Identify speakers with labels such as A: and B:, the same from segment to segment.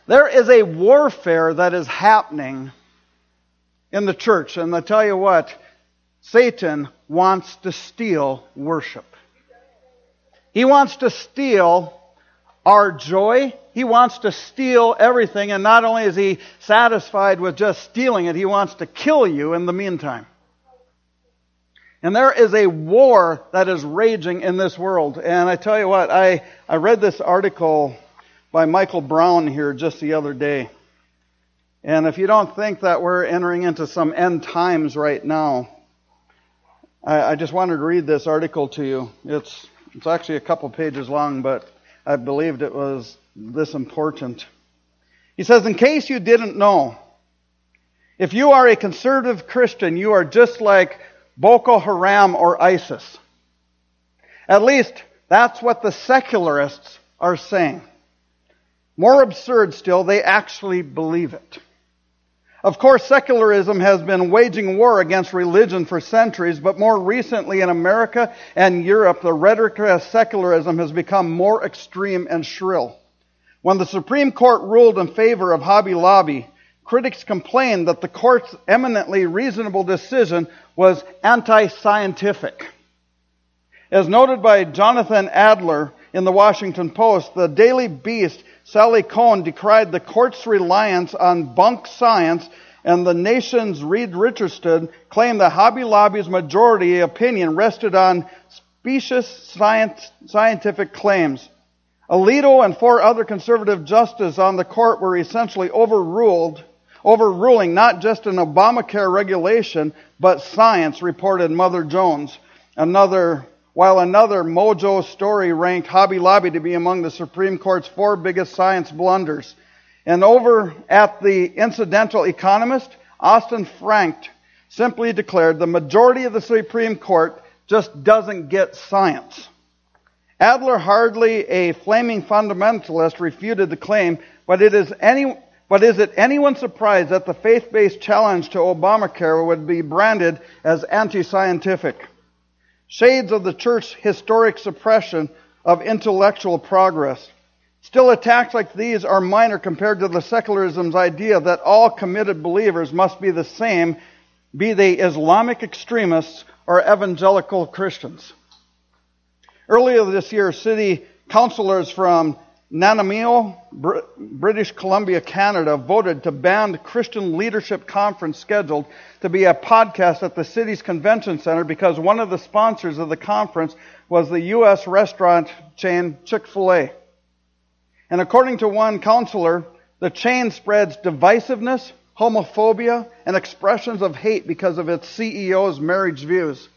A: There is a warfare that is happening in the church. And I tell you what, Satan wants to steal worship. He wants to steal our joy. He wants to steal everything. And not only is he satisfied with just stealing it, he wants to kill you in the meantime. And there is a war that is raging in this world. And I tell you what, I read this article by Michael Brown here just the other day. And if you don't think that we're entering into some end times right now, I just wanted to read this article to you. It's actually a couple pages long, but I believed it was this important. He says, in case you didn't know, if you are a conservative Christian, you are just like Boko Haram or ISIS. At least that's what the secularists are saying. More absurd still, they actually believe it. Of course, secularism has been waging war against religion for centuries, but more recently in America and Europe, the rhetoric of secularism has become more extreme and shrill. When the Supreme Court ruled in favor of Hobby Lobby, critics complained that the court's eminently reasonable decision was anti-scientific. As noted by Jonathan Adler in the Washington Post, the Daily Beast, Sally Cohn decried the court's reliance on bunk science, and the Nation's Reed Richardson claimed that Hobby Lobby's majority opinion rested on specious scientific claims. Alito and 4 other conservative justices on the court were essentially overruling not just an Obamacare regulation, but science, reported Mother Jones. While another Mojo story ranked Hobby Lobby to be among the Supreme Court's 4 biggest science blunders. And over at the Incidental Economist, Austin Frank simply declared the majority of the Supreme Court just doesn't get science. Adler, hardly a flaming fundamentalist, refuted the claim, but is it anyone's surprise that the faith-based challenge to Obamacare would be branded as anti-scientific? Shades of the church's historic suppression of intellectual progress. Still, attacks like these are minor compared to the secularism's idea that all committed believers must be the same, be they Islamic extremists or evangelical Christians. Earlier this year, city councillors from Nanaimo, British Columbia, Canada, voted to ban the Christian Leadership Conference scheduled to be a podcast at the city's convention center because one of the sponsors of the conference was the U.S. restaurant chain Chick-fil-A. And according to one councillor, the chain spreads divisiveness, homophobia, and expressions of hate because of its CEO's marriage views.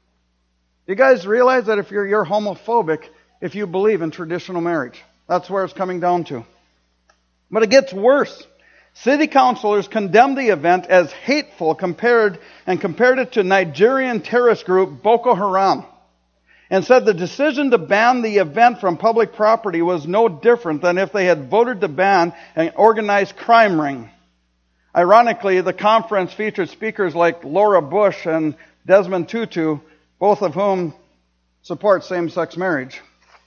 A: You guys realize that if you're homophobic if you believe in traditional marriage? That's where it's coming down to. But it gets worse. City councilors condemned the event as hateful compared it to Nigerian terrorist group Boko Haram, and said the decision to ban the event from public property was no different than if they had voted to ban an organized crime ring. Ironically, the conference featured speakers like Laura Bush and Desmond Tutu, both of whom support same-sex marriage.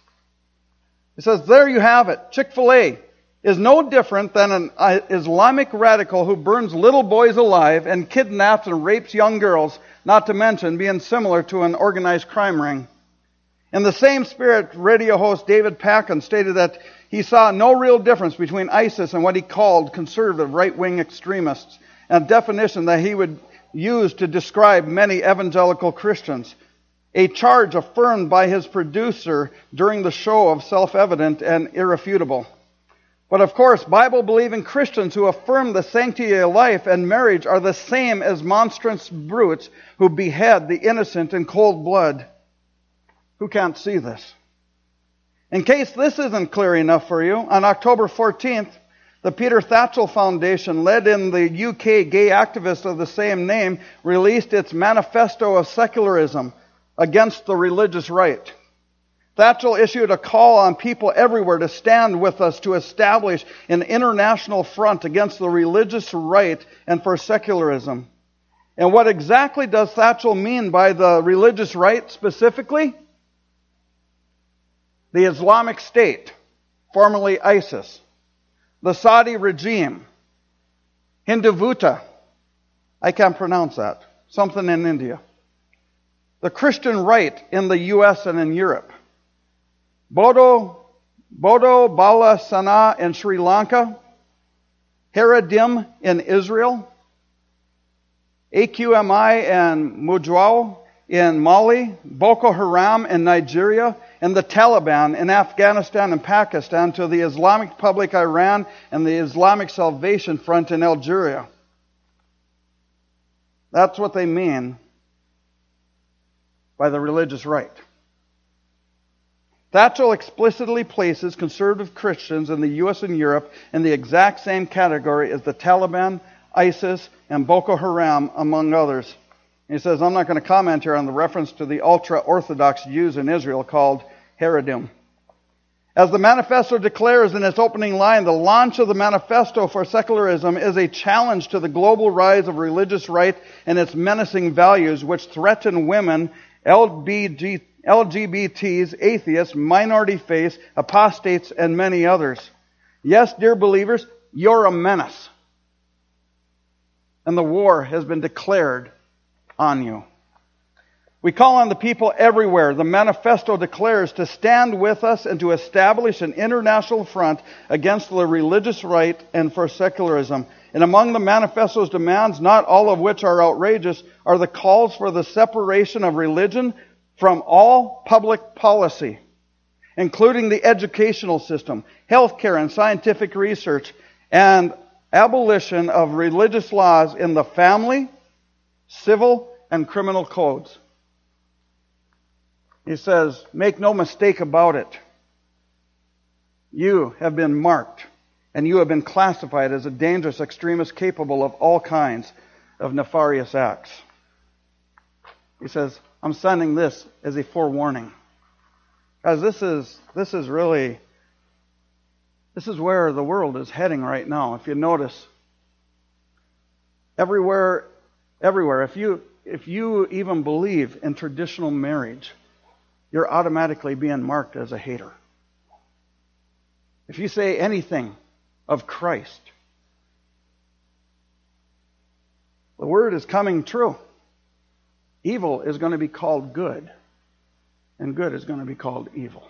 A: It says, there you have it. Chick-fil-A is no different than an Islamic radical who burns little boys alive and kidnaps and rapes young girls, not to mention being similar to an organized crime ring. In the same spirit, radio host David Packin stated that he saw no real difference between ISIS and what he called conservative right-wing extremists, a definition that he would use to describe many evangelical Christians. A charge affirmed by his producer during the show of self-evident and irrefutable. But of course, Bible-believing Christians who affirm the sanctity of life and marriage are the same as monstrous brutes who behead the innocent in cold blood. Who can't see this? In case this isn't clear enough for you, on October 14th, the Peter Tatchell Foundation, led in the UK gay activist of the same name, released its Manifesto of Secularism against the religious right. Tatchell issued a call on people everywhere to stand with us to establish an international front against the religious right and for secularism. And what exactly does Tatchell mean by the religious right specifically? The Islamic State, formerly ISIS. the Saudi regime, Hinduvuta, I can't pronounce that, something in India, the Christian right in the U.S. and in Europe, Bodo Bala Sana in Sri Lanka, Haredim in Israel, AQMI and Mujahideen in Mali, Boko Haram in Nigeria, and the Taliban in Afghanistan and Pakistan, to the Islamic Republic Iran and the Islamic Salvation Front in Algeria. That's what they mean by the religious right. Thatchell explicitly places conservative Christians in the U.S. and Europe in the exact same category as the Taliban, ISIS, and Boko Haram, among others. He says, I'm not going to comment here on the reference to the ultra-Orthodox Jews in Israel called Haredim. As the manifesto declares in its opening line, the launch of the Manifesto for Secularism is a challenge to the global rise of religious right and its menacing values which threaten women, LGBTs, atheists, minority faiths, apostates, and many others. Yes, dear believers, you're a menace. And the war has been declared on you. We call on the people everywhere, the manifesto declares, to stand with us and to establish an international front against the religious right and for secularism. And among the manifesto's demands, not all of which are outrageous, are the calls for the separation of religion from all public policy, including the educational system, healthcare and scientific research, and abolition of religious laws in the family, civil, and criminal codes. He says, make no mistake about it. You have been marked, and you have been classified as a dangerous extremist capable of all kinds of nefarious acts. He says, I'm sending this as a forewarning. Guys, this is where the world is heading right now. If you notice, everywhere, if you even believe in traditional marriage, you're automatically being marked as a hater. If you say anything of Christ, the word is coming true. Evil is going to be called good, and good is going to be called evil.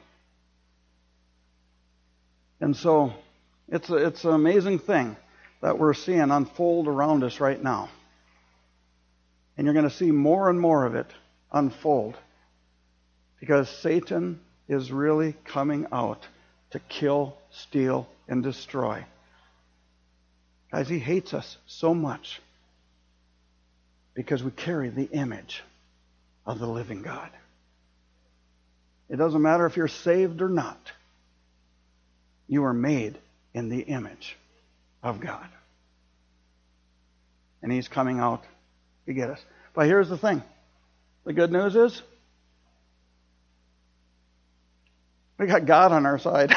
A: And so, it's an amazing thing that we're seeing unfold around us right now. And you're going to see more and more of it unfold, because Satan is really coming out to kill, steal, and destroy. Guys, he hates us so much because we carry the image of the living God. It doesn't matter if you're saved or not. You are made in the image of God. And he's coming out to get us. But here's the thing. The good news is, we got God on our side.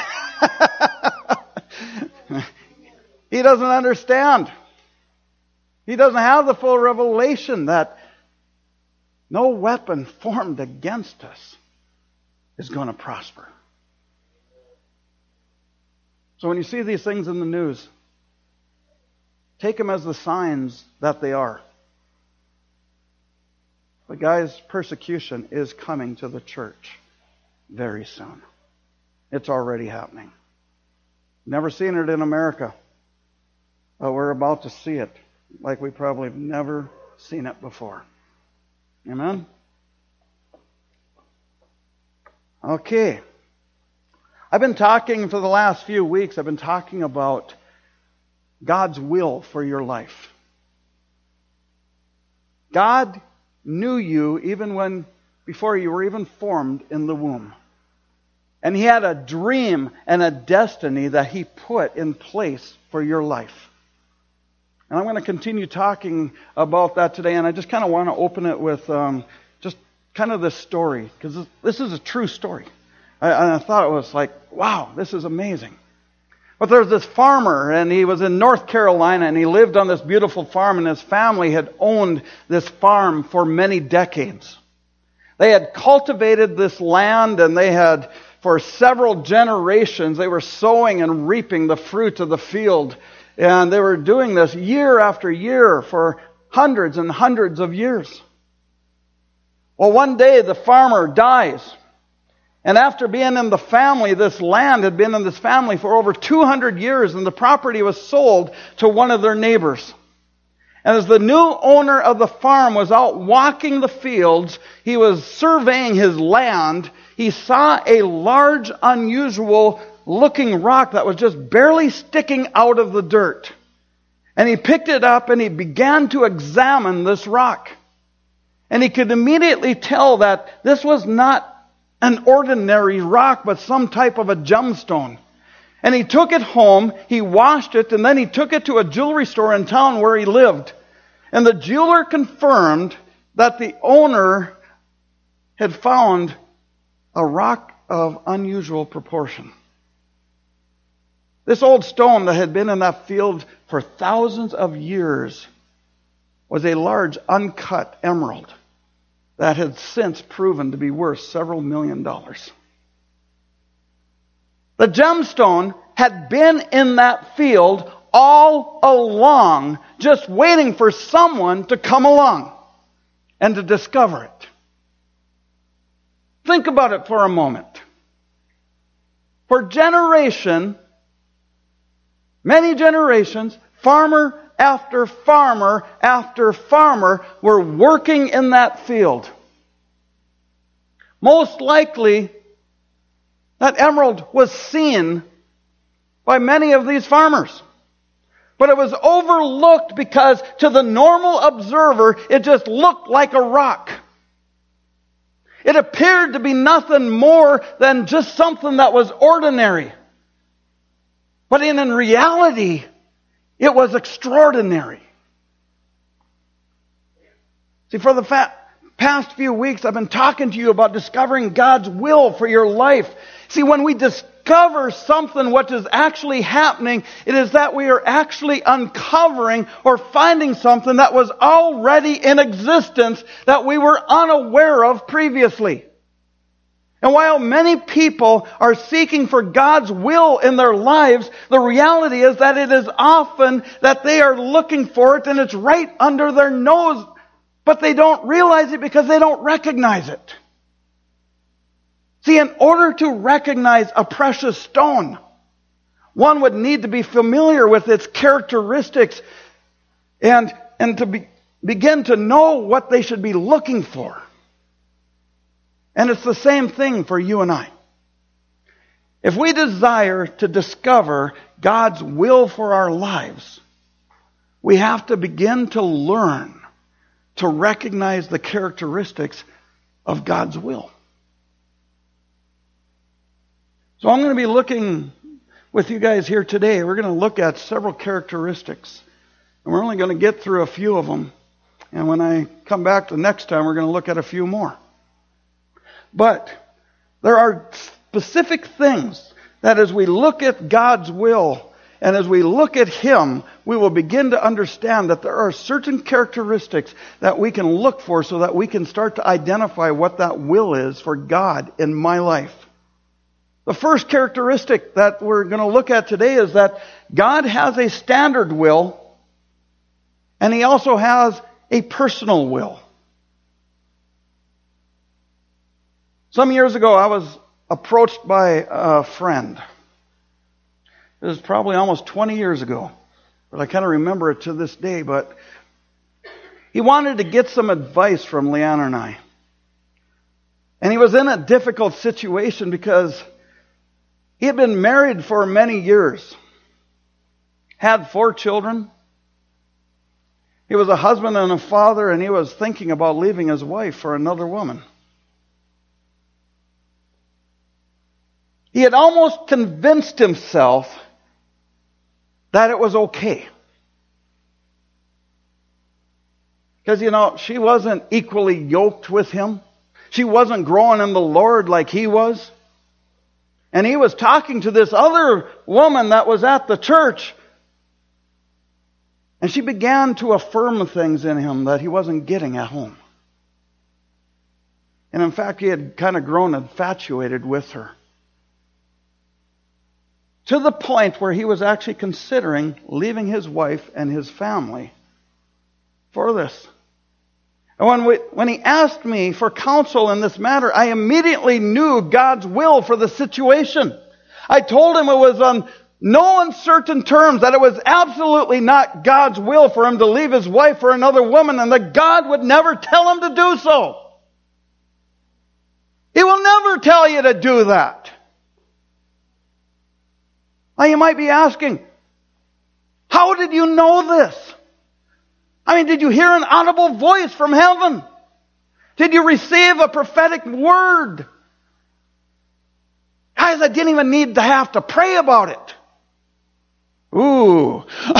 A: He doesn't understand. He doesn't have the full revelation that no weapon formed against us is going to prosper. So when you see these things in the news, take them as the signs that they are. But guys, persecution is coming to the church very soon. It's already happening. Never seen it in America. But we're about to see it like we probably have never seen it before. Amen? Okay. I've been talking for the last few weeks, I've been talking about God's will for your life. God knew you even before you were even formed in the womb. And He had a dream and a destiny that He put in place for your life. And I'm going to continue talking about that today, and I just kind of want to open it with just kind of this story, because this is a true story. I thought it was like, wow, this is amazing. But there's this farmer, and he was in North Carolina, and he lived on this beautiful farm, and his family had owned this farm for many decades. They had cultivated this land, and they had for several generations. They were sowing and reaping the fruit of the field. And they were doing this year after year for hundreds and hundreds of years. Well, one day the farmer dies. And after being in the family, this land had been in this family for over 200 years, and the property was sold to one of their neighbors. And as the new owner of the farm was out walking the fields, he was surveying his land, he saw a large, unusual looking rock that was just barely sticking out of the dirt. And he picked it up and he began to examine this rock. And he could immediately tell that this was not an ordinary rock, but some type of a gemstone. And he took it home, he washed it, and then he took it to a jewelry store in town where he lived. And the jeweler confirmed that the owner had found a rock of unusual proportion. This old stone that had been in that field for thousands of years was a large uncut emerald that had since proven to be worth several $millions. The gemstone had been in that field all along, just waiting for someone to come along and to discover it. Think about it for a moment. For many generations, farmer after farmer after farmer were working in that field. Most likely, that emerald was seen by many of these farmers. But it was overlooked because to the normal observer, it just looked like a rock. It appeared to be nothing more than just something that was ordinary. But in reality, it was extraordinary. See, for the past few weeks, I've been talking to you about discovering God's will for your life. See, when we discover something, what is actually happening, it is that we are actually uncovering or finding something that was already in existence that we were unaware of previously. And while many people are seeking for God's will in their lives, the reality is that it is often that they are looking for it and it's right under their nose, but they don't realize it because they don't recognize it. See, in order to recognize a precious stone, one would need to be familiar with its characteristics and to begin to know what they should be looking for. And it's the same thing for you and I. If we desire to discover God's will for our lives, we have to begin to learn to recognize the characteristics of God's will. So I'm going to be looking with you guys here today. We're going to look at several characteristics. And we're only going to get through a few of them. And when I come back the next time, we're going to look at a few more. But there are specific things that as we look at God's will and as we look at Him, we will begin to understand that there are certain characteristics that we can look for so that we can start to identify what that will is for God in my life. The first characteristic that we're going to look at today is that God has a standard will and He also has a personal will. Some years ago, I was approached by a friend. It was probably almost 20 years ago, but I kind of remember it to this day. But he wanted to get some advice from Leanne and I. And he was in a difficult situation because he had been married for many years, had 4 children. He was a husband and a father, and he was thinking about leaving his wife for another woman. He had almost convinced himself that it was okay. Because, she wasn't equally yoked with him. She wasn't growing in the Lord like he was. And he was talking to this other woman that was at the church. And she began to affirm things in him that he wasn't getting at home. And in fact, he had kind of grown infatuated with her. to the point where he was actually considering leaving his wife and his family for this. And when he asked me for counsel in this matter, I immediately knew God's will for the situation. I told him it was on no uncertain terms, that it was absolutely not God's will for him to leave his wife for another woman, and that God would never tell him to do so. He will never tell you to do that. Now you might be asking, how did you know this? I mean, did you hear an audible voice from heaven? Did you receive a prophetic word? Guys, I didn't even need to have to pray about it. Ooh.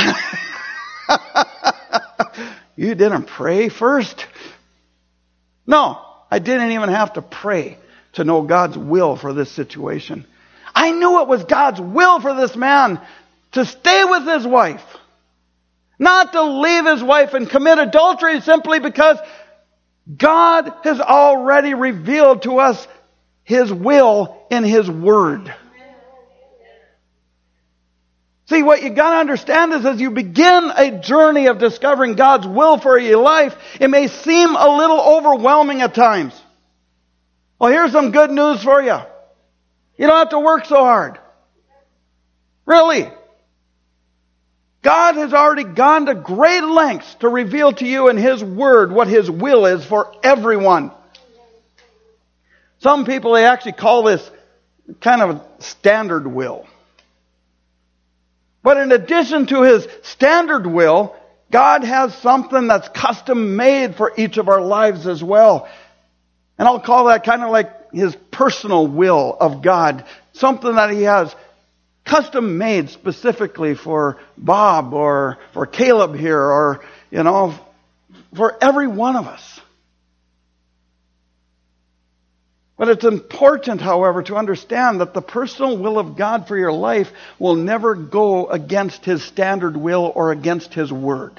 A: You didn't pray first? No, I didn't even have to pray to know God's will for this situation. I knew it was God's will for this man to stay with his wife. Not to leave his wife and commit adultery simply because God has already revealed to us His will in His Word. See, what you got to understand is as you begin a journey of discovering God's will for your life, it may seem a little overwhelming at times. Well, here's some good news for you. You don't have to work so hard. Really. God has already gone to great lengths to reveal to you in His Word what His will is for everyone. Some people, they actually call this kind of a standard will. But in addition to His standard will, God has something that's custom made for each of our lives as well. And I'll call that kind of like His personal will of God. Something that He has custom made specifically for Bob or for Caleb here or, for every one of us. But it's important, however, to understand that the personal will of God for your life will never go against His standard will or against His Word.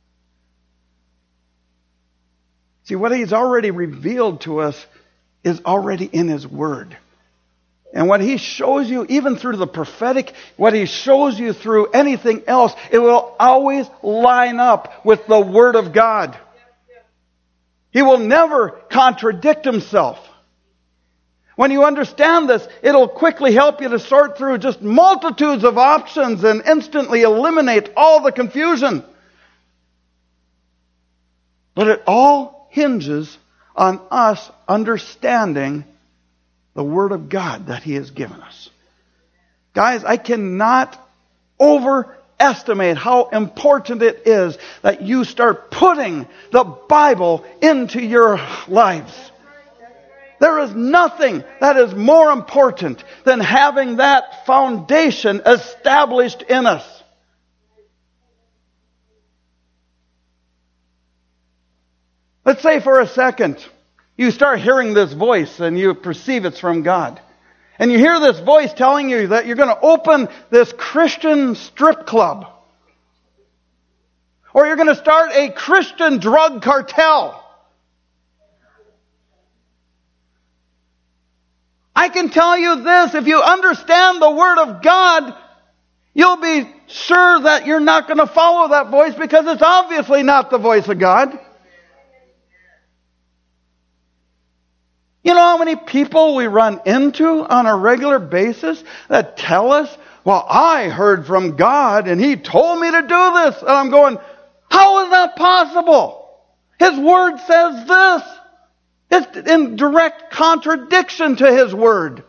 A: See, what He's already revealed to us is already in His Word. And what He shows you, even through the prophetic, what He shows you through anything else, it will always line up with the Word of God. He will never contradict Himself. When you understand this, it'll quickly help you to sort through just multitudes of options and instantly eliminate all the confusion. But it all hinges on us understanding the Word of God that He has given us. Guys, I cannot overestimate how important it is that you start putting the Bible into your lives. There is nothing that is more important than having that foundation established in us. Let's say for a second, you start hearing this voice and you perceive it's from God. And you hear this voice telling you that you're going to open this Christian strip club. Or you're going to start a Christian drug cartel. I can tell you this, if you understand the Word of God, you'll be sure that you're not going to follow that voice because it's obviously not the voice of God. You know how many people we run into on a regular basis that tell us, well, I heard from God and He told me to do this. And I'm going, how is that possible? His Word says this. It's in direct contradiction to His Word.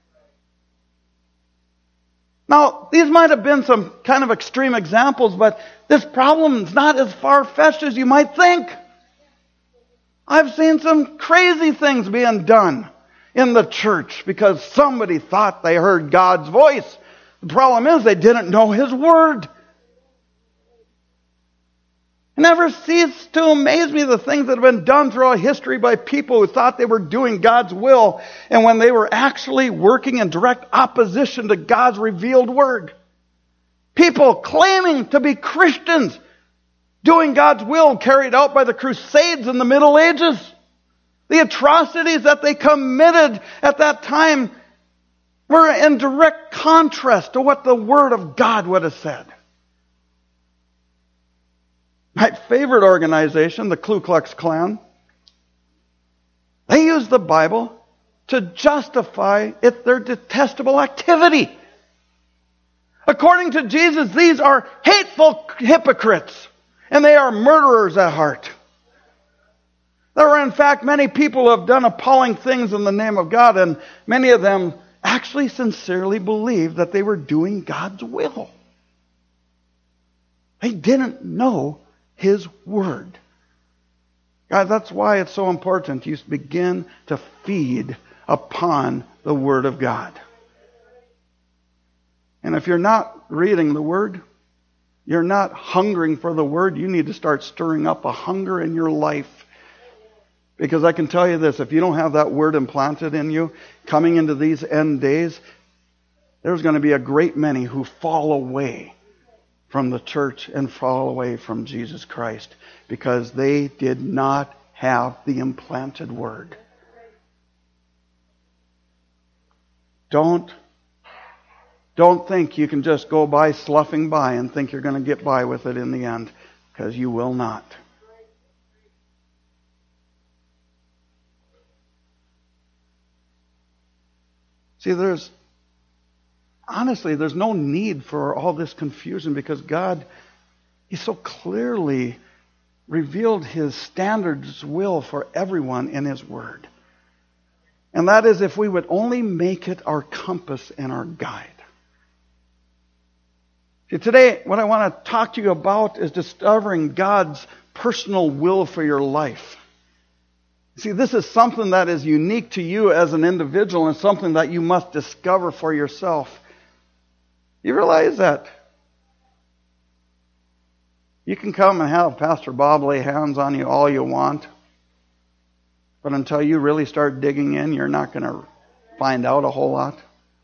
A: Now, these might have been some kind of extreme examples, but this problem is not as far-fetched as you might think. I've seen some crazy things being done in the church because somebody thought they heard God's voice. The problem is they didn't know His Word. It never ceased to amaze me the things that have been done throughout history by people who thought they were doing God's will and when they were actually working in direct opposition to God's revealed Word. People claiming to be Christians doing God's will carried out by the Crusades in the Middle Ages. The atrocities that they committed at that time We're in direct contrast to what the Word of God would have said. My favorite organization, the Ku Klux Klan, they use the Bible to justify their detestable activity. According to Jesus, these are hateful hypocrites, and they are murderers at heart. There are, in fact, many people who have done appalling things in the name of God, and many of them actually sincerely believed that they were doing God's will. They didn't know His Word. Guys, that's why it's so important you begin to feed upon the Word of God. And if you're not reading the Word, you're not hungering for the Word, you need to start stirring up a hunger in your life. Because I can tell you this, if you don't have that Word implanted in you, coming into these end days, there's going to be a great many who fall away from the church and fall away from Jesus Christ because they did not have the implanted Word. Don't think you can just go by sloughing by and think you're going to get by with it in the end, because you will not. See, there's no need for all this confusion, because God, He so clearly revealed His standards will for everyone in His Word. And that is if we would only make it our compass and our guide. See, today, what I want to talk to you about is discovering God's personal will for your life. See, this is something that is unique to you as an individual and something that you must discover for yourself. You realize that you can come and have Pastor Bob lay hands on you all you want, but until you really start digging in, you're not going to find out a whole lot.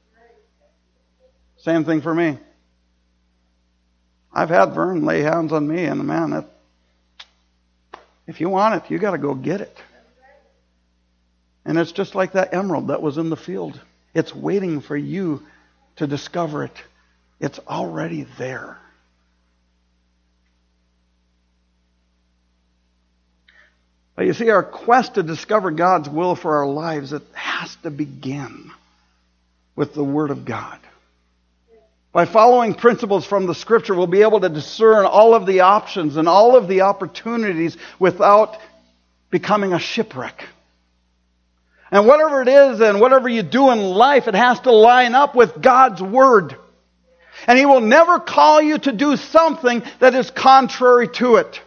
A: Same thing for me. I've had Vern lay hands on me, and man, if you want it, you got to go get it. And it's just like that emerald that was in the field. It's waiting for you to discover it. It's already there. But you see, our quest to discover God's will for our lives, it has to begin with the Word of God. By following principles from the Scripture, we'll be able to discern all of the options and all of the opportunities without becoming a shipwreck. And whatever it is and whatever you do in life, it has to line up with God's Word. And He will never call you to do something that is contrary to it.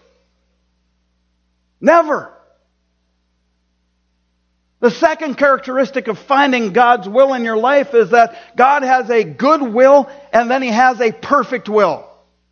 A: Never. The second characteristic of finding God's will in your life is that God has a good will and then He has a perfect will.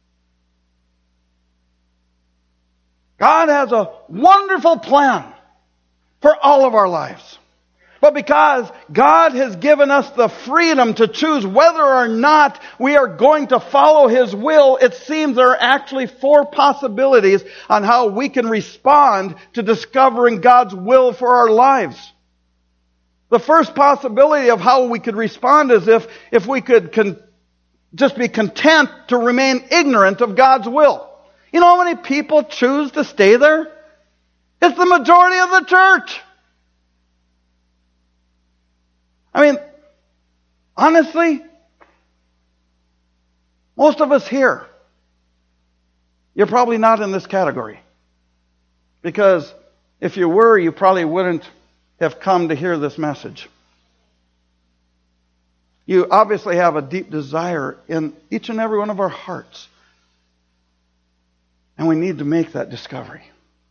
A: God has a wonderful plan for all of our lives. But because God has given us the freedom to choose whether or not we are going to follow His will, it seems there are actually 4 possibilities on how we can respond to discovering God's will for our lives. The first possibility of how we could respond is if we could just be content to remain ignorant of God's will. You know how many people choose to stay there? It's the majority of the church. I mean, honestly, most of us here, you're probably not in this category. Because if you were, you probably wouldn't have come to hear this message. You obviously have a deep desire in each and every one of our hearts. And we need to make that discovery.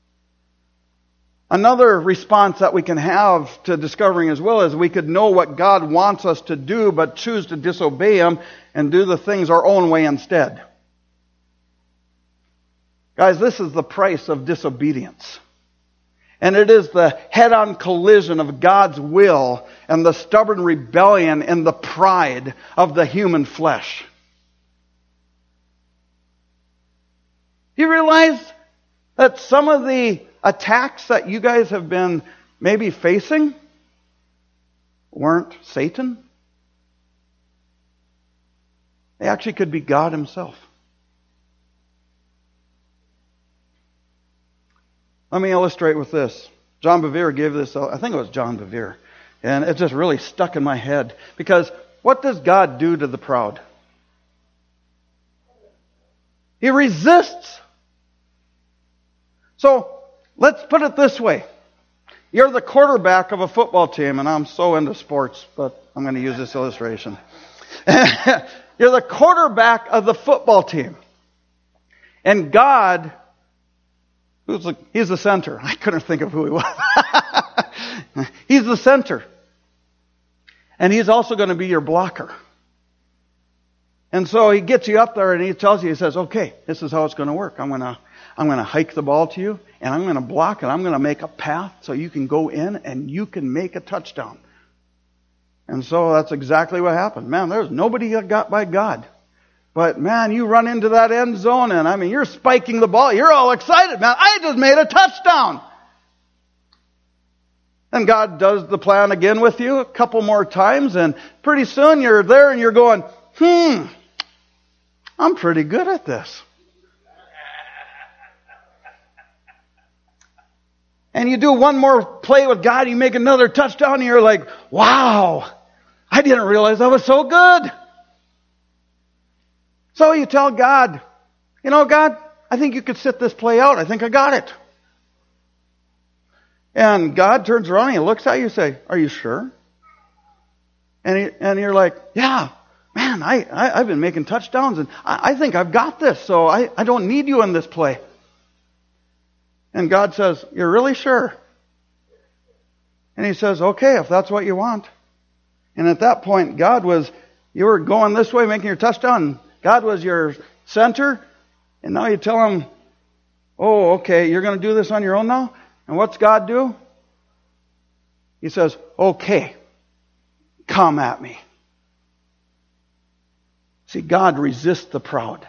A: Another response that we can have to discovering His will is we could know what God wants us to do, but choose to disobey Him and do the things our own way instead. Guys, this is the price of disobedience. And it is the head-on collision of God's will and the stubborn rebellion and the pride of the human flesh. Do you realize that some of the attacks that you guys have been maybe facing weren't Satan? They actually could be God himself. Let me illustrate with this. John Bevere gave this, I think it was John Bevere. And it just really stuck in my head. Because what does God do to the proud? He resists. So, let's put it this way. You're the quarterback of a football team, and I'm so into sports, but I'm going to use this illustration. You're the quarterback of the football team. And God, he's the center. I couldn't think of who he was. He's the center. And he's also going to be your blocker. And so he gets you up there and he tells you, he says, okay, this is how it's going to work. I'm going to hike the ball to you, and I'm going to block, and I'm going to make a path so you can go in and you can make a touchdown. And so that's exactly what happened. Man, there's nobody that got by God. But man, you run into that end zone, and you're spiking the ball. You're all excited, man. I just made a touchdown. And God does the plan again with you a couple more times, and pretty soon you're there and you're going, I'm pretty good at this. And you do one more play with God, you make another touchdown, and you're like, wow, I didn't realize I was so good. So you tell God, God, I think you could sit this play out. I think I got it. And God turns around and he looks at you and say, are you sure? And you're like, yeah, man, I've been making touchdowns, and I think I've got this, so I don't need you in this play. And God says, you're really sure? And he says, okay, if that's what you want. And at that point, you were going this way, making your touchdown. God was your center. And now you tell him, oh, okay, you're going to do this on your own now? And what's God do? He says, okay, come at me. See, God resists the proud.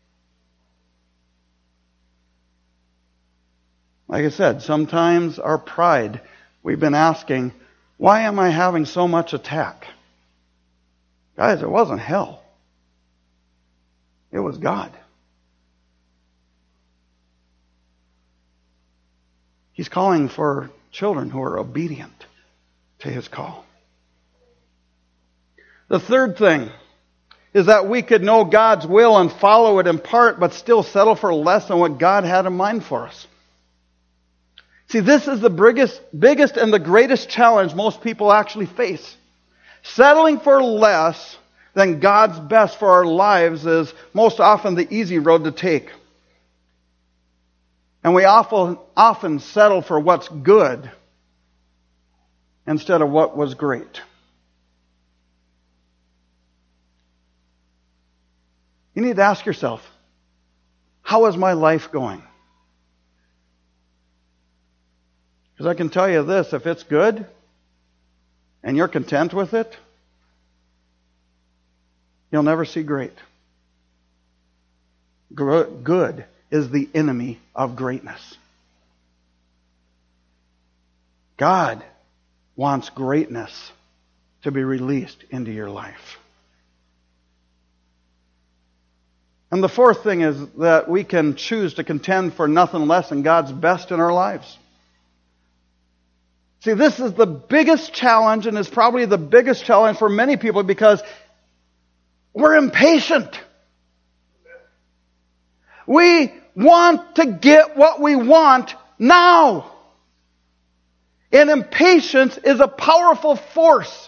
A: Like I said, sometimes our pride, we've been asking, why am I having so much attack? Guys, it wasn't hell. It was God. He's calling for children who are obedient to his call. The third thing is that we could know God's will and follow it in part, but still settle for less than what God had in mind for us. See, this is the biggest and the greatest challenge most people actually face. Settling for less than God's best for our lives is most often the easy road to take. And we often settle for what's good instead of what was great. You need to ask yourself, how is my life going? Because I can tell you this, if it's good and you're content with it, you'll never see great. Good is the enemy of greatness. God wants greatness to be released into your life. And the fourth thing is that we can choose to contend for nothing less than God's best in our lives. See, this is the biggest challenge, and is probably the biggest challenge for many people, because we're impatient. We want to get what we want now. And impatience is a powerful force.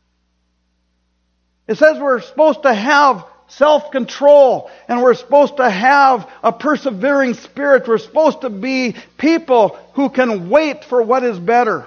A: It says we're supposed to have self-control, and we're supposed to have a persevering spirit. We're supposed to be people who can wait for what is better.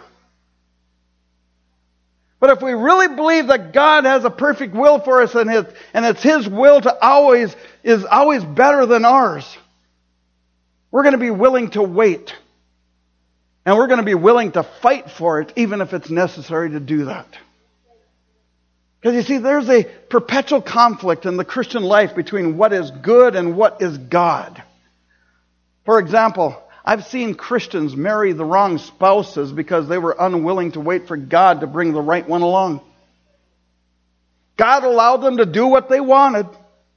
A: But if we really believe that God has a perfect will for us, and it's his will to is always better than ours, we're going to be willing to wait. And we're going to be willing to fight for it, even if it's necessary to do that. Because you see, there's a perpetual conflict in the Christian life between what is good and what is God. For example, I've seen Christians marry the wrong spouses because they were unwilling to wait for God to bring the right one along. God allowed them to do what they wanted,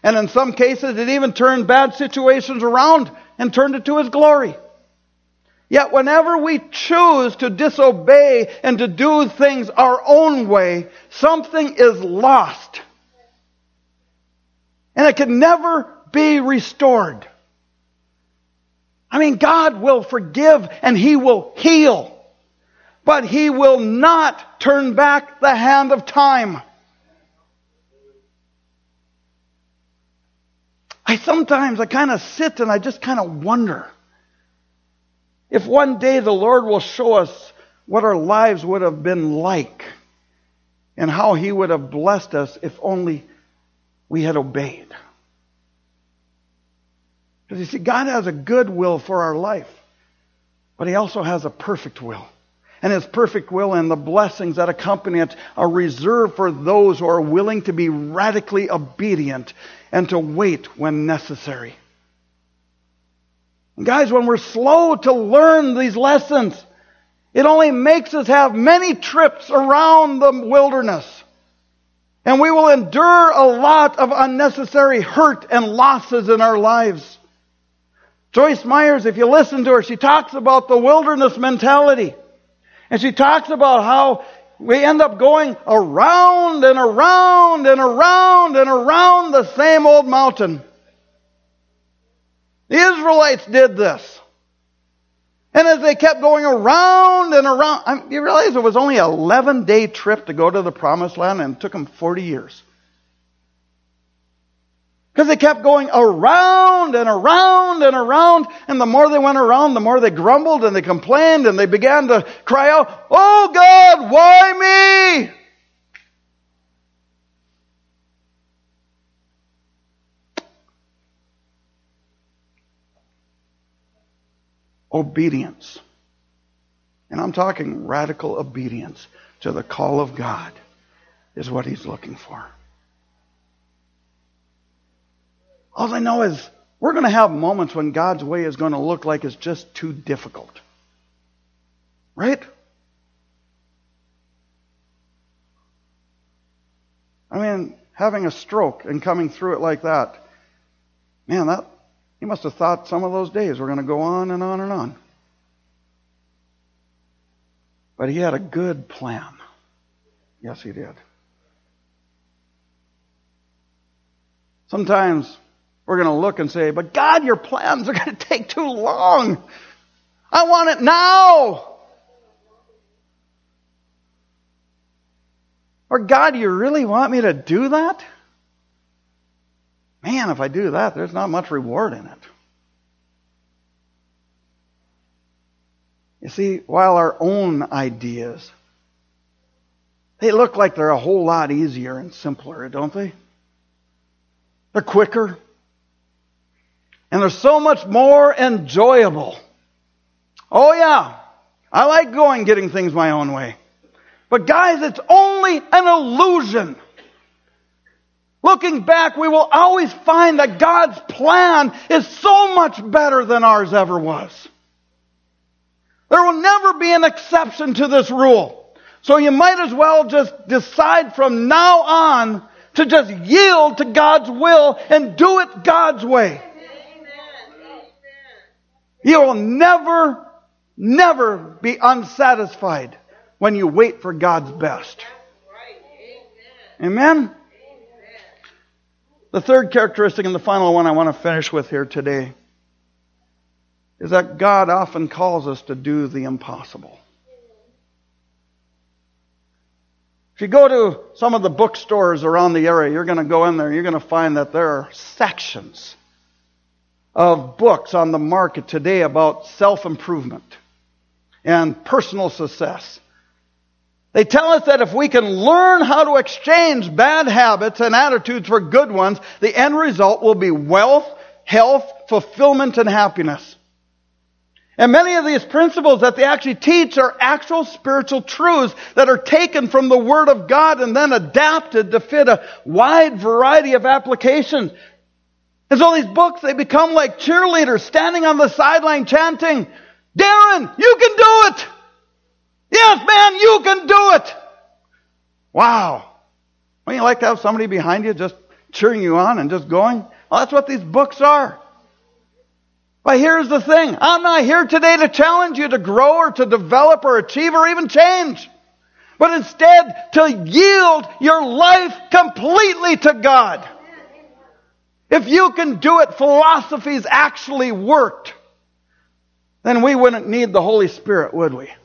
A: And in some cases, it even turned bad situations around and turned it to His glory. Yet whenever we choose to disobey and to do things our own way, something is lost. And it can never be restored. I mean, God will forgive and He will heal. But He will not turn back the hand of time. Sometimes I kind of sit and I just kind of wonder if one day the Lord will show us what our lives would have been like and how He would have blessed us if only we had obeyed. Because you see, God has a good will for our life, but He also has a perfect will. And His perfect will and the blessings that accompany it are reserved for those who are willing to be radically obedient and to wait when necessary. And guys, when we're slow to learn these lessons, it only makes us have many trips around the wilderness. And we will endure a lot of unnecessary hurt and losses in our lives. Joyce Myers, if you listen to her, she talks about the wilderness mentality. And she talks about how we end up going around and around and around and around the same old mountain. The Israelites did this. And as they kept going around and around, you realize it was only an 11-day trip to go to the Promised Land, and it took them 40 years. Because they kept going around and around and around, and the more they went around, the more they grumbled and they complained and they began to cry out, "Oh God, why me?" Obedience. And I'm talking radical obedience to the call of God is what He's looking for. All I know is we're going to have moments when God's way is going to look like it's just too difficult. Right? I mean, having a stroke and coming through it like that, man, he must have thought some of those days were going to go on and on and on. But He had a good plan. Yes, He did. Sometimes we're going to look and say, "But God, your plans are going to take too long. I want it now." Or, "God, you really want me to do that? Man, if I do that, there's not much reward in it." You see, while our own ideas, they look like they're a whole lot easier and simpler, don't they? They're quicker. And they're so much more enjoyable. Oh yeah, I like getting things my own way. But guys, it's only an illusion. Looking back, we will always find that God's plan is so much better than ours ever was. There will never be an exception to this rule. So you might as well just decide from now on to just yield to God's will and do it God's way. You will never, never be unsatisfied when you wait for God's best. Amen? The third characteristic and the final one I want to finish with here today is that God often calls us to do the impossible. If you go to some of the bookstores around the area, you're going to go in there, you're going to find that there are sections of books on the market today about self-improvement and personal success. They tell us that if we can learn how to exchange bad habits and attitudes for good ones, the end result will be wealth, health, fulfillment, and happiness. And many of these principles that they actually teach are actual spiritual truths that are taken from the Word of God and then adapted to fit a wide variety of applications. And so these books, they become like cheerleaders standing on the sideline chanting, "Darren, you can do it! Yes, man, you can do it!" Wow. Wouldn't you like to have somebody behind you just cheering you on and just going. Well, that's what these books are. But here's the thing. I'm not here today to challenge you to grow or to develop or achieve or even change. But instead to yield your life completely to God. If you can do it, philosophies actually worked, then we wouldn't need the Holy Spirit, would we?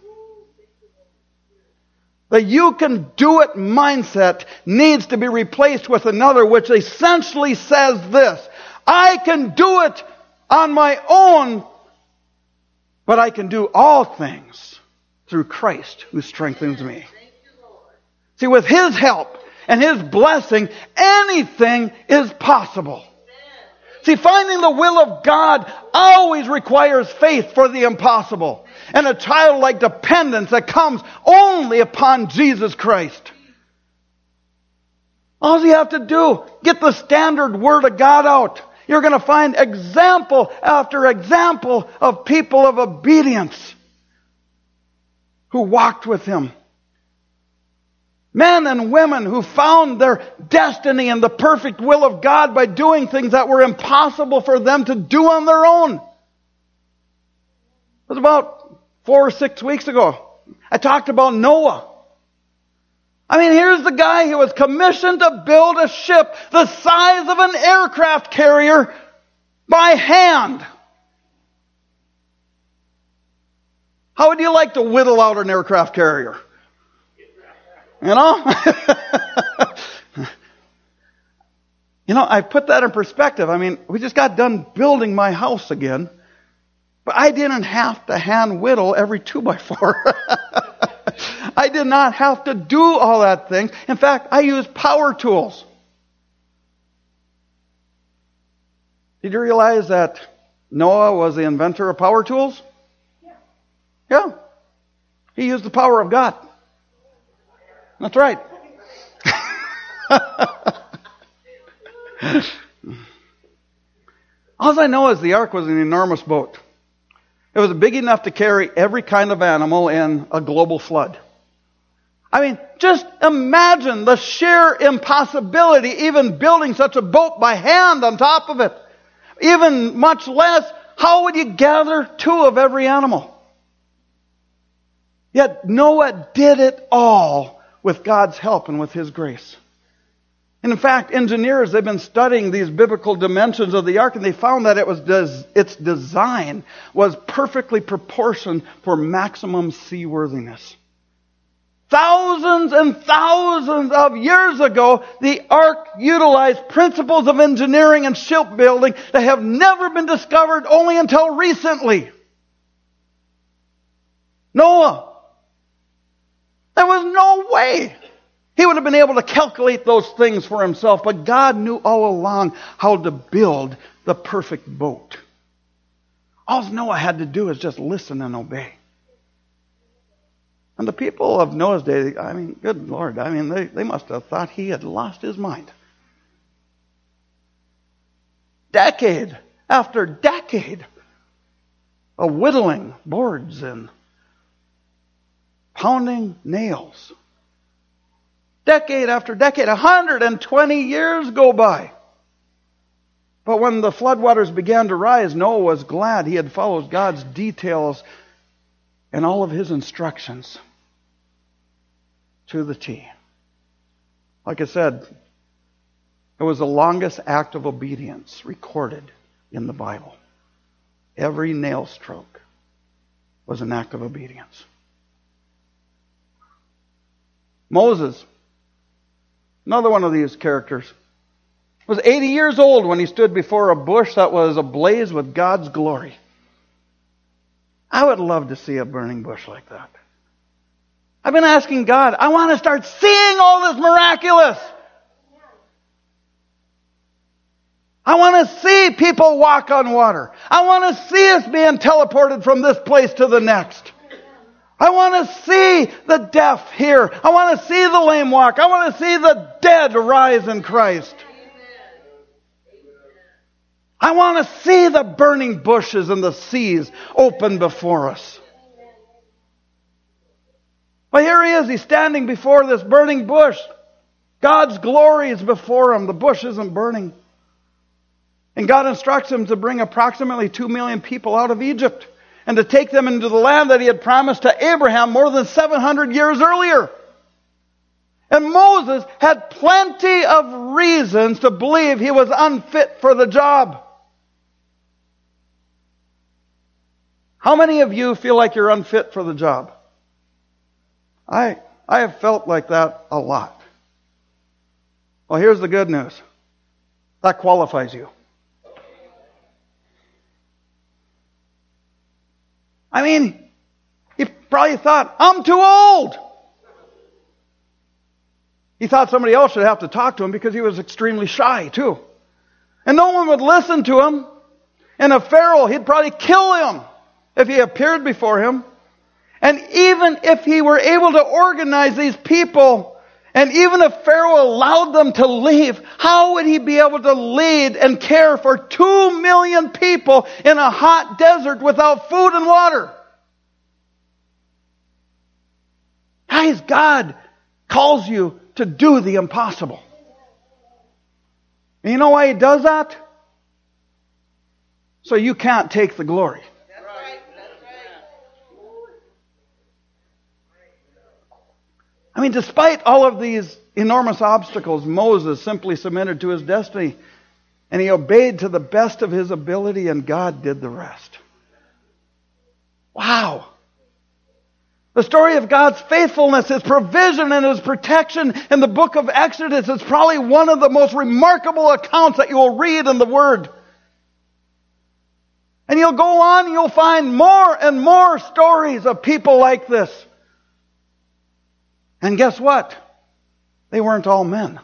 A: The you can do it mindset needs to be replaced with another which essentially says this: I can do it on my own, but I can do all things through Christ who strengthens me. See, with His help and His blessing, anything is possible. See, finding the will of God always requires faith for the impossible and a childlike dependence that comes only upon Jesus Christ. All you have to do, get the standard Word of God out. You're going to find example after example of people of obedience who walked with Him. Men and women who found their destiny and the perfect will of God by doing things that were impossible for them to do on their own. It was about 4 or 6 weeks ago. I talked about Noah. I mean, here's the guy who was commissioned to build a ship the size of an aircraft carrier by hand. How would you like to whittle out an aircraft carrier? You know? You know, I put that in perspective. I mean, we just got done building my house again, but I didn't have to hand whittle every 2x4. I did not have to do all that thing. In fact, I used power tools. Did you realize that Noah was the inventor of power tools? Yeah. He used the power of God. That's right. All I know is the ark was an enormous boat. It was big enough to carry every kind of animal in a global flood. I mean, just imagine the sheer impossibility even building such a boat by hand on top of it. Even much less, how would you gather 2 of every animal? Yet Noah did it all with God's help and with His grace. And in fact, engineers, they've been studying these biblical dimensions of the ark, and they found that its design was perfectly proportioned for maximum seaworthiness. Thousands and thousands of years ago, the ark utilized principles of engineering and shipbuilding that have never been discovered only until recently. Noah, there was no way he would have been able to calculate those things for himself, but God knew all along how to build the perfect boat. All Noah had to do is just listen and obey. And the people of Noah's day, I mean, good Lord, I mean, they must have thought he had lost his mind. Decade after decade of whittling boards and pounding nails. Decade after decade, 120 years go by. But when the floodwaters began to rise, Noah was glad he had followed God's details and all of His instructions to the T. Like I said, it was the longest act of obedience recorded in the Bible. Every nail stroke was an act of obedience. Moses, another one of these characters, was 80 years old when he stood before a bush that was ablaze with God's glory. I would love to see a burning bush like that. I've been asking God, I want to start seeing all this miraculous. I want to see people walk on water. I want to see us being teleported from this place to the next. I want to see the deaf hear. I want to see the lame walk. I want to see the dead rise in Christ. I want to see the burning bushes and the seas open before us. But here he is. He's standing before this burning bush. God's glory is before him. The bush isn't burning. And God instructs him to bring approximately 2 million people out of Egypt and to take them into the land that he had promised to Abraham more than 700 years earlier. And Moses had plenty of reasons to believe he was unfit for the job. How many of you feel like you're unfit for the job? I have felt like that a lot. Well, here's the good news. That qualifies you. I mean, he probably thought, I'm too old. He thought somebody else should have to talk to him because he was extremely shy too. And no one would listen to him. And a Pharaoh, he'd probably kill him if he appeared before him. And even if he were able to organize these people, and even if Pharaoh allowed them to leave, how would he be able to lead and care for 2 million people in a hot desert without food and water? Guys, God calls you to do the impossible. And you know why he does that? So you can't take the glory. I mean, despite all of these enormous obstacles, Moses simply submitted to his destiny, and he obeyed to the best of his ability, and God did the rest. Wow. The story of God's faithfulness, his provision, and his protection in the book of Exodus is probably one of the most remarkable accounts that you will read in the Word. And you'll go on and you'll find more and more stories of people like this. And guess what? They weren't all men.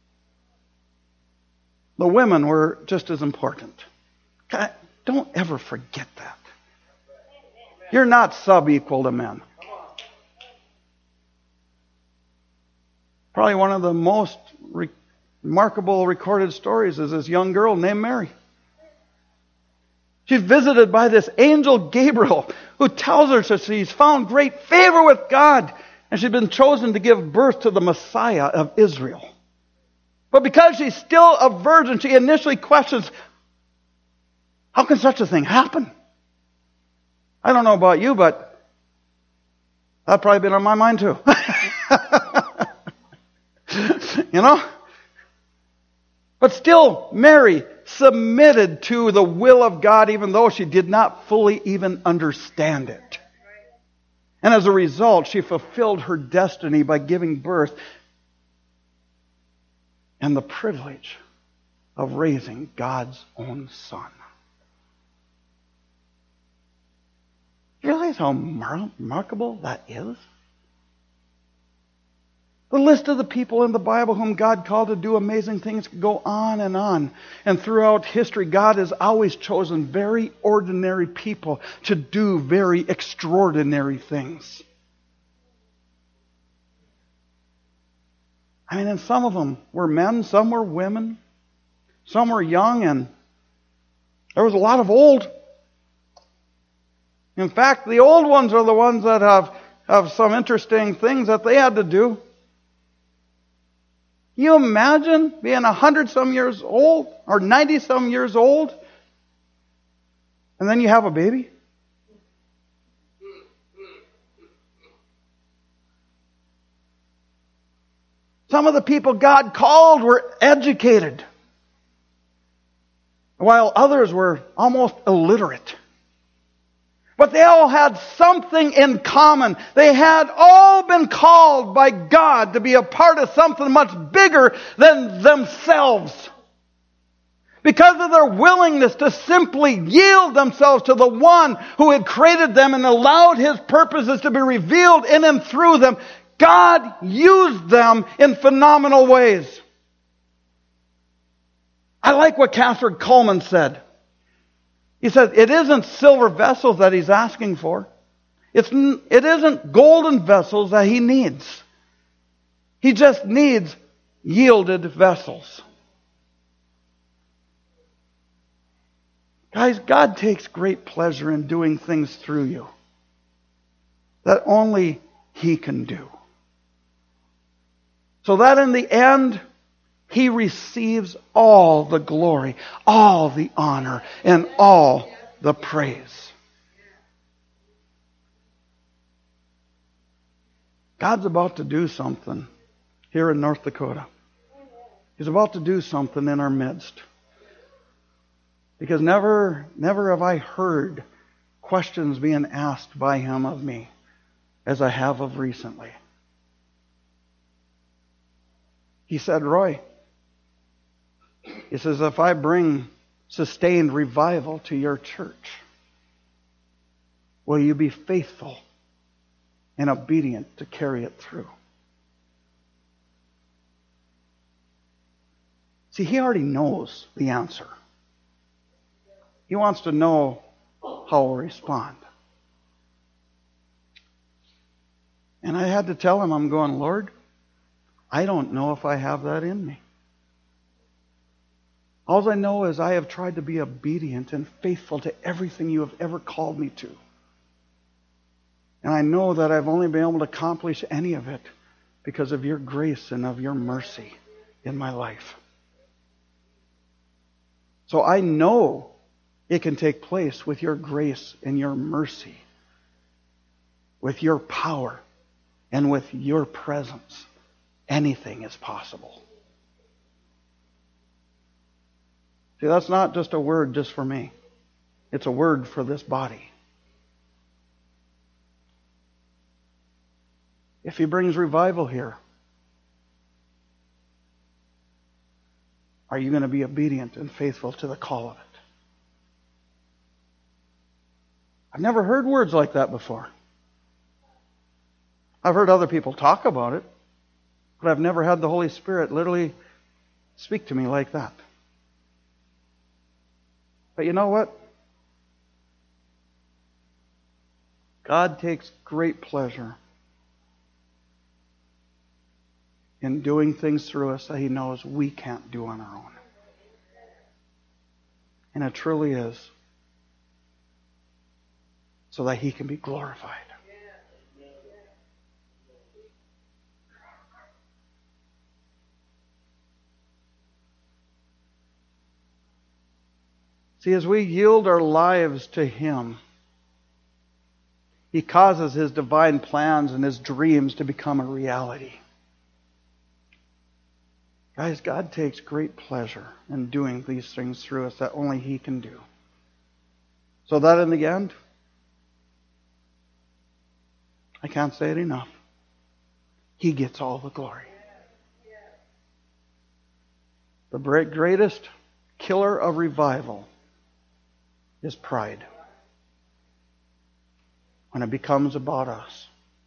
A: The women were just as important. God, don't ever forget that. You're not sub-equal to men. Probably one of the most remarkable recorded stories is this young girl named Mary. She's visited by this angel Gabriel who tells her that she's found great favor with God. And she'd been chosen to give birth to the Messiah of Israel. But because she's still a virgin, she initially questions, how can such a thing happen? I don't know about you, but that's probably been on my mind too. You know? But still, Mary submitted to the will of God even though she did not fully even understand it. And as a result, she fulfilled her destiny by giving birth and the privilege of raising God's own son. You realize how remarkable that is? The list of the people in the Bible whom God called to do amazing things could go on. And throughout history, God has always chosen very ordinary people to do very extraordinary things. I mean, and some of them were men, some were women, some were young, and there was a lot of old. In fact, the old ones are the ones that have some interesting things that they had to do. Can you imagine being 100-some years old or 90-some years old and then you have a baby? Some of the people God called were educated, while others were almost illiterate. But they all had something in common. They had all been called by God to be a part of something much bigger than themselves. Because of their willingness to simply yield themselves to the one who had created them and allowed His purposes to be revealed in and through them, God used them in phenomenal ways. I like what Catherine Coleman said. He said, it isn't silver vessels that He's asking for. It isn't golden vessels that He needs. He just needs yielded vessels. Guys, God takes great pleasure in doing things through you that only He can do. So that in the end, He receives all the glory, all the honor, and all the praise. God's about to do something here in North Dakota. He's about to do something in our midst. Because never have I heard questions being asked by Him of me as I have of recently. He said, Roy, He says, if I bring sustained revival to your church, will you be faithful and obedient to carry it through? See, He already knows the answer. He wants to know how we'll respond. And I had to tell Him, I'm going, Lord, I don't know if I have that in me. All I know is I have tried to be obedient and faithful to everything you have ever called me to. And I know that I've only been able to accomplish any of it because of your grace and of your mercy in my life. So I know it can take place with your grace and your mercy, with your power and with your presence. Anything is possible. See, that's not just a word just for me. It's a word for this body. If He brings revival here, are you going to be obedient and faithful to the call of it? I've never heard words like that before. I've heard other people talk about it, but I've never had the Holy Spirit literally speak to me like that. But you know what? God takes great pleasure in doing things through us that He knows we can't do on our own. And it truly is so that He can be glorified. See, as we yield our lives to Him, He causes His divine plans and His dreams to become a reality. Guys, God takes great pleasure in doing these things through us that only He can do. So that in the end, I can't say it enough, He gets all the glory. The greatest killer of revival is pride. When it becomes about us.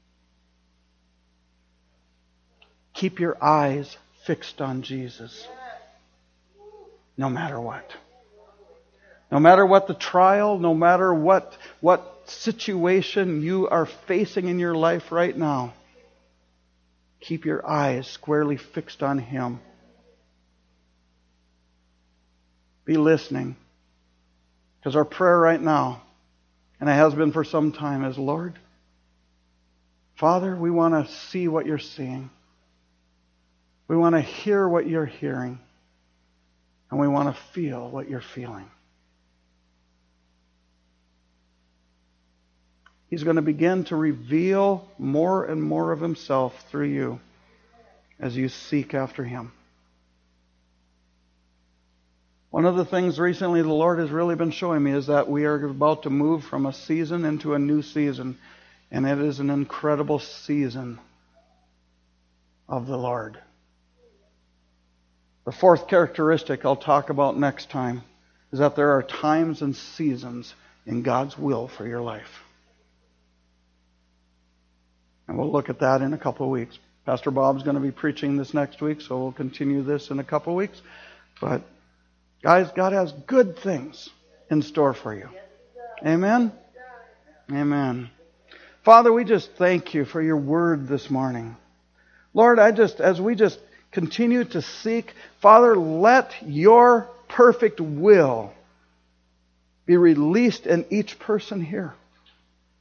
A: Keep your eyes fixed on Jesus. No matter what. No matter what the trial, no matter what situation you are facing in your life right now, keep your eyes squarely fixed on Him. Be listening. Because our prayer right now, and it has been for some time, is, Lord, Father, we want to see what You're seeing. We want to hear what You're hearing. And we want to feel what You're feeling. He's going to begin to reveal more and more of Himself through you as you seek after Him. One of the things recently the Lord has really been showing me is that we are about to move from a season into a new season. And it is an incredible season of the Lord. The fourth characteristic I'll talk about next time is that there are times and seasons in God's will for your life. And we'll look at that in a couple of weeks. Pastor Bob's going to be preaching this next week, so we'll continue this in a couple of weeks. But guys, God has good things in store for you. Amen? Amen. Father, we just thank You for Your word this morning. Lord, as we just continue to seek, Father, let Your perfect will be released in each person here.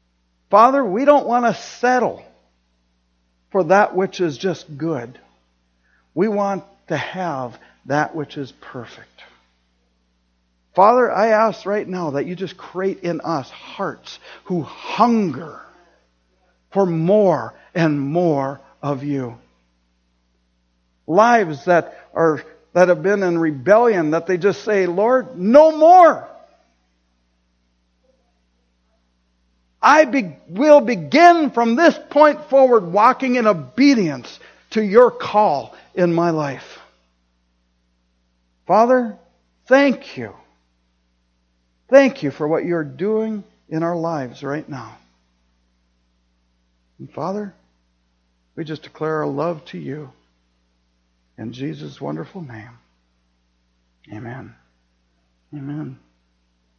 A: Father, we don't want to settle for that which is just good. We want to have that which is perfect. Father, I ask right now that you just create in us hearts who hunger for more and more of you. Lives that have been in rebellion, that they just say, Lord, no more. I will begin from this point forward walking in obedience to your call in my life. Father, thank you. Thank you for what you're doing in our lives right now. And Father, we just declare our love to you. In Jesus' wonderful name. Amen. Amen.